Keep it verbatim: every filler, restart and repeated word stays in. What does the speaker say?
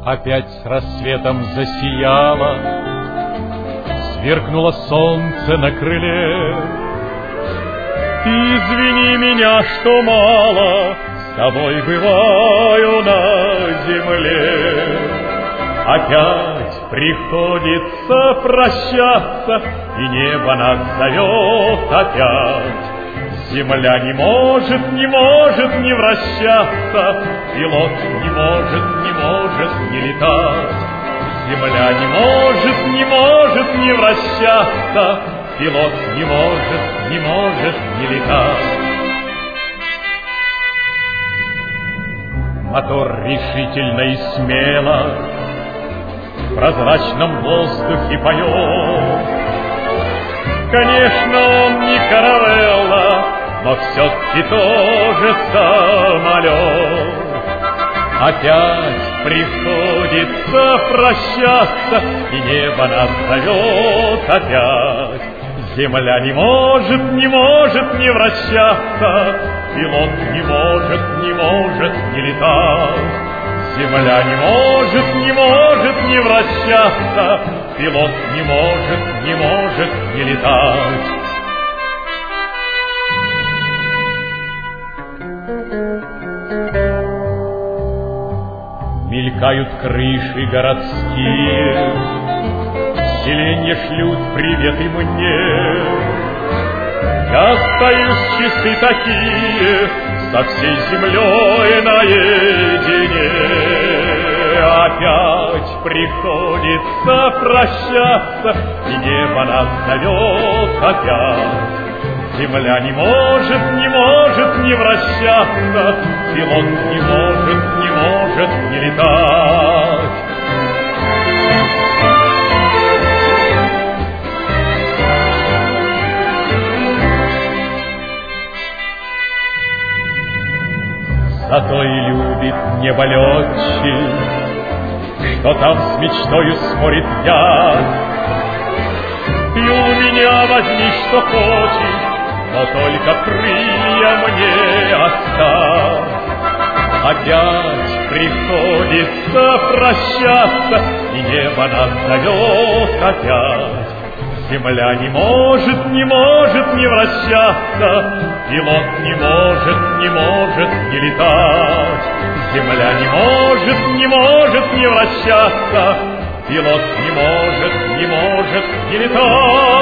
Опять с рассветом засияло, сверкнуло солнце на крыле. Ты извини меня, что мало с тобой бываю на земле. Опять приходится прощаться, и небо нас зовет опять. Земля не может, не может не вращаться, пилот не может, не может не летать. Земля не может, не может не вращаться, пилот не может, не может не летать. Мотор решительно и смело в прозрачном воздухе поет. Конечно, он не каравелла, но все-таки тоже самолет. Опять приходится прощаться, и небо нас зовет опять. Земля не может, не может не вращаться, пилот не может, не может не летать. Земля не может, не может не вращаться, пилот не может, не может не летать. Мелькают крыши городские, селенья шлют приветы мне. Я остаюсь часы такие, со всей землей наедине. Опять приходится прощаться, и небо нас зовет опять. Земля не может, не может не вращаться, пилот не может, не может не летать. Зато и любит небо летчик, что там с мечтою спорит я. Ты у меня возьми, что хочешь, но только крылья мне оставь. Опять приходится прощаться, и небо нас зовет опять. Земля не может, не может не вращаться, пилот не может, не может не летать. Земля не может, не может не вращаться, пилот не может, не может не летать.